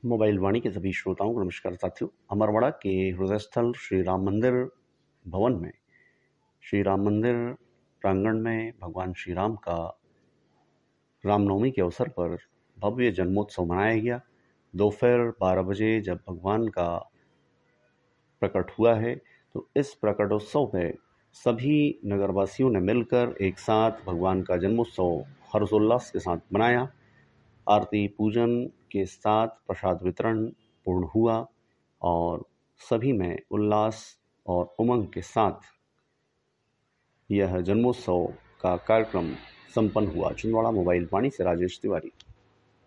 Mobile वाणी के सभी श्रोताओं को नमस्कार साथियों। अमरवाड़ा के हृदय स्थल श्री राम मंदिर भवन में श्री राम मंदिर प्रांगण में भगवान श्री राम का रामनवमी के अवसर पर भव्य जन्मोत्सव मनाया गया। दोपहर 12 बजे जब भगवान का प्रकट हुआ है तो इस प्रकटोत्सव में सभी नगरवासियों ने मिलकर एक साथ भगवान का जन्मोत्सव हर्षोल्लास के साथ मनाया। आरती पूजन के साथ प्रसाद वितरण पूर्ण हुआ और सभी में उल्लास और उमंग के साथ यह जन्मोत्सव का कार्यक्रम संपन्न हुआ। छिंदवाड़ा मोबाइल वाणी से राजेश तिवारी।